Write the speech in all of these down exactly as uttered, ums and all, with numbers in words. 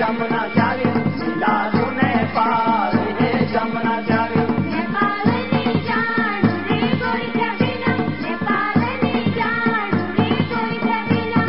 जमुना चारी मिला तूने पार हे जमुना चारी नेपालनी जानु रे गोरखा बिना नेपालनी जानु रे गोरखा बिना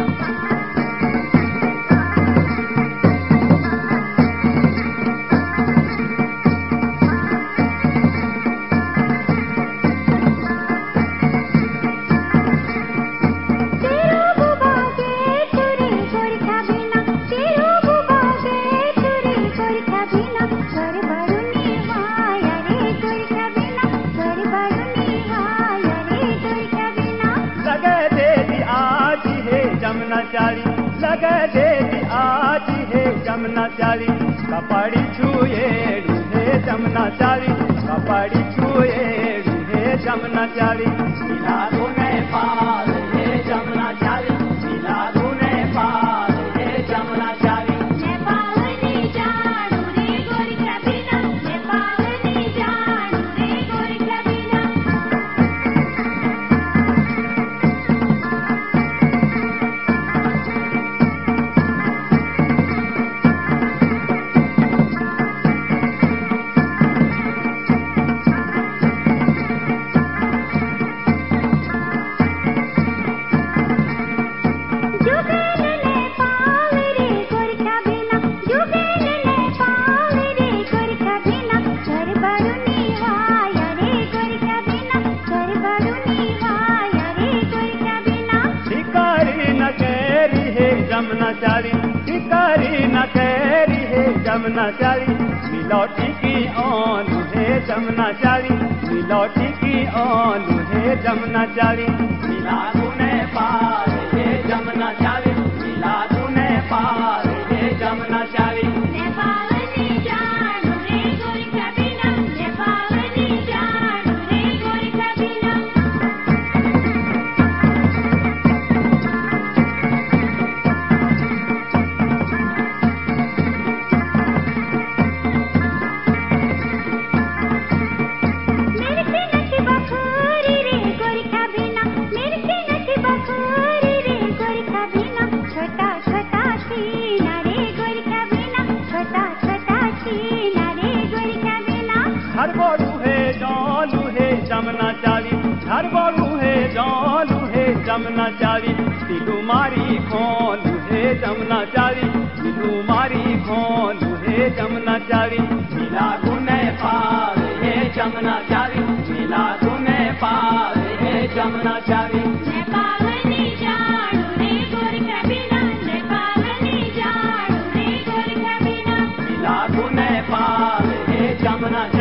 लगे दे आज हे जमुना चारी कपाड़ी छुए रूहे जमुना चारी कपाड़ी छुए रूहे जमुना चारी मिला तूने पार हे जमुना चारी मिला तूने पार हे जमुना चारी नेपालनी जानु रे गोरखा बिना नेपालनी जानु रे गोरखा बिना जमुना चारी शिकारी न कैरी है जमुना चारी मिलौटी की ओन है जमुना चारी मिलौटी की ओन है जमुना चारी मिला तूने पार है जमुना चारी मिला तूने पार है जमुना चारी नेपालनी जानु रे गोरखा बिना नेपालनी जानु रे गोरखा बिना हर बोलू है जालू है जमुना चारी हर बोलू है जालू है जमुना चारी दिलू मारी खोलू है जमुना चारी दिलू मारी खोलू है जमुना चारी मिला तूने पार है जमुना चारी मिला तूने पार है जमुना चारी नेपालनी जानु रे गोरखा बिना नेपालनी जानु रे गोरखा बिना मिला तूने पार है जमुना